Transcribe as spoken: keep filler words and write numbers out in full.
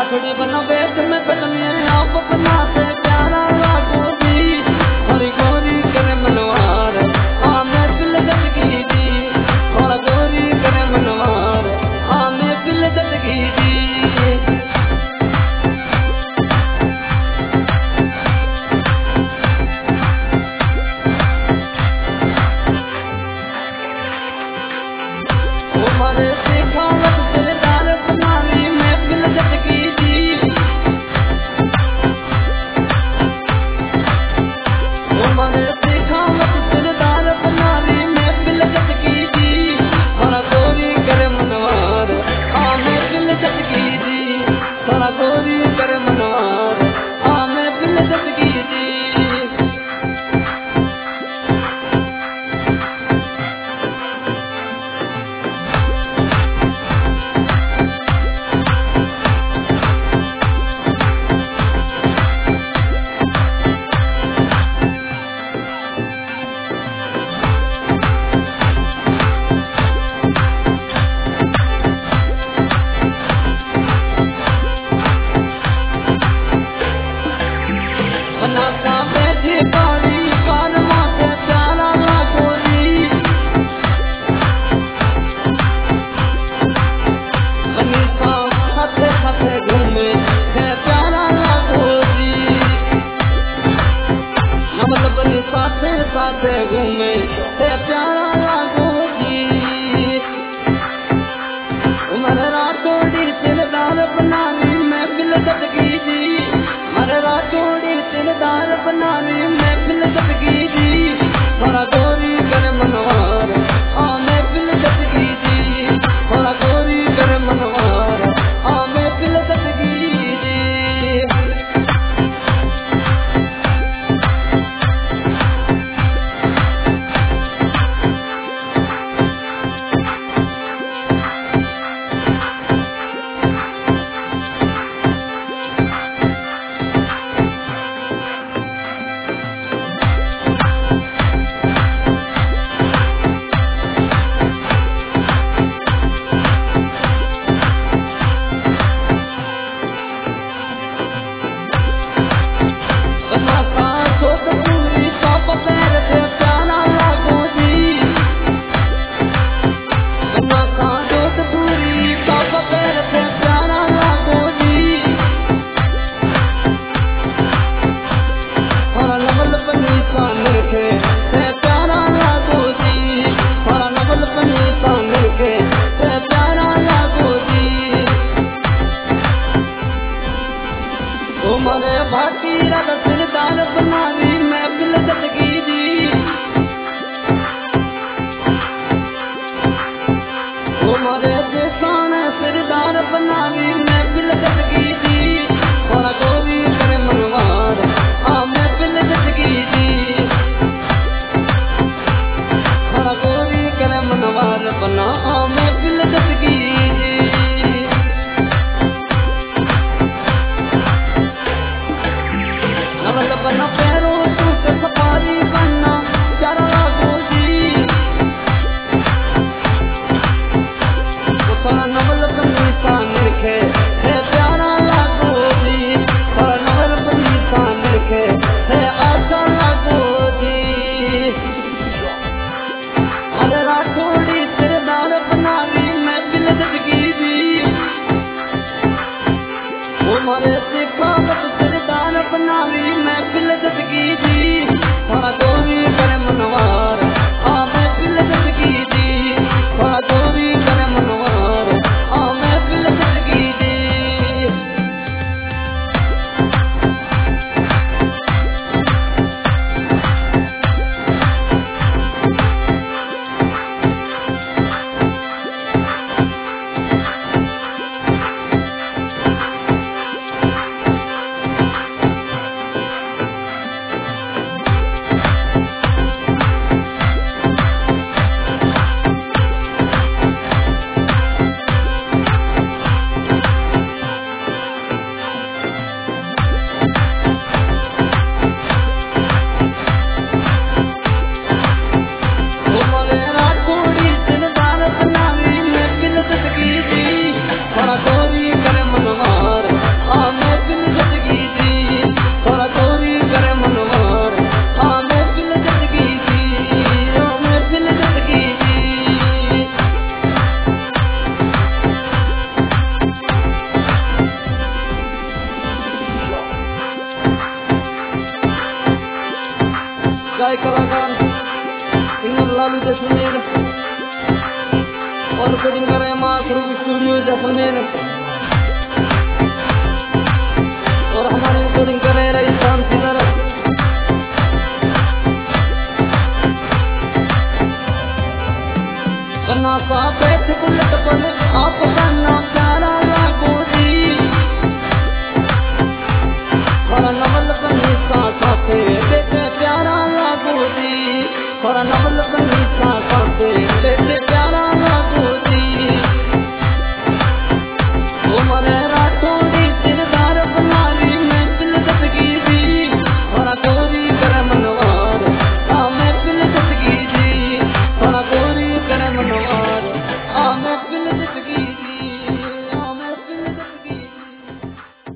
राठौड़ी बनो बेट में बदलिए आप बना से प्यारा लागो जी हरी गोरी करे मनवार आमे दिल दलगी जी और गोरी करे मनवार आमे दिल दलगी जी हमारे सिखावत दिलदार बनानी मैं दिल दलगी जी हमारे सिखावत दिलदार बनानी मैं दिल दलगी जी हरा गोरी करे मनवार आमे दिल दलगी जी हरा गोरी करे मनवार आमे दिल दलगी जी बनाता बैठी पानी कान माथे प्यारा लागो जी बनीसा हाथे हाथे घूमे है प्यारा लागो जी नमल बनी साथे साथे घूमे है प्यारा लागो जी उमर राठौड़ी दिलदार बनानी मैं दिल दलगी जी मर राठौड़ी दिलदार बनानी मैं दिल दलगी जी थोड़ा गोरी कर मनवार आमे दिल दलगी जी थोड़ा गोरी कर मनवार आमे दिल दलगी जी बनाता सोत पूरी साप पैर से प्यारा लागो जी बनाता सोत पूरी साप पैर से प्यारा लागो जी हरा नवल पनी सान के से प्यारा लागो जी हरा नवल पनी सान के से प्यारा लागो जी उमरे भाटी रल दिलदार बनानी मैं दिल दलगी जी उमरे देसान सिरदार बनानी मैं दिल दलगी जी थोड़ा गोरी करे मनवार आमे दिल दलगी जी थोड़ा गोरी करे मनवार बना आमे दिल दलगी जी नवल बना पैरो सूट सफारी बनना प्यारा लागो जी थोड़ा नवल बनी सान के है प्यारा लागो जी थोड़ा नवल बनी सान के है आशा लागो जी अरे राठौड़ी दिलदार बनानी मैं दिल दलगी जी उमरे सिखावत दिलदार बनानी मैं दिल दलगी जी थोड़ा गोरी करे मनवार आमे दिल दलगी जी थोड़ा गोरी करे मनवार आमे दिल दलगी जी गायक कलाकार सिंगर लालू जैसलमेर और रिकॉर्डिंग कर रहे हैं माँ स्वरूप स्टूडियो जैसलमेर।